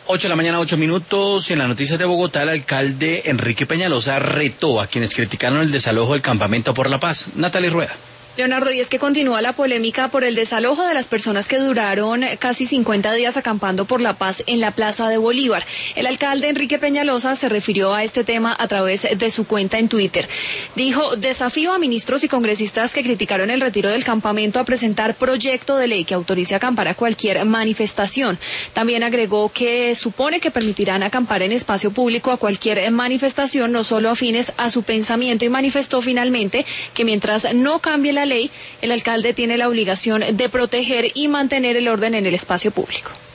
8 de la mañana, 8 minutos. En las noticias de Bogotá, el alcalde Enrique Peñalosa retó a quienes criticaron el desalojo del Campamento por la Paz. Natalie Rueda. Leonardo, y es que continúa la polémica por el desalojo de las personas que duraron casi 50 días acampando por la paz en la Plaza de Bolívar. El alcalde Enrique Peñalosa se refirió a este tema a través de su cuenta en Twitter. Dijo: desafío a ministros y congresistas que criticaron el retiro del campamento a presentar proyecto de ley que autorice acampar a cualquier manifestación. También agregó que supone que permitirán acampar en espacio público a cualquier manifestación, no solo afines a su pensamiento, y manifestó finalmente que mientras no cambie la ley, el alcalde tiene la obligación de proteger y mantener el orden en el espacio público.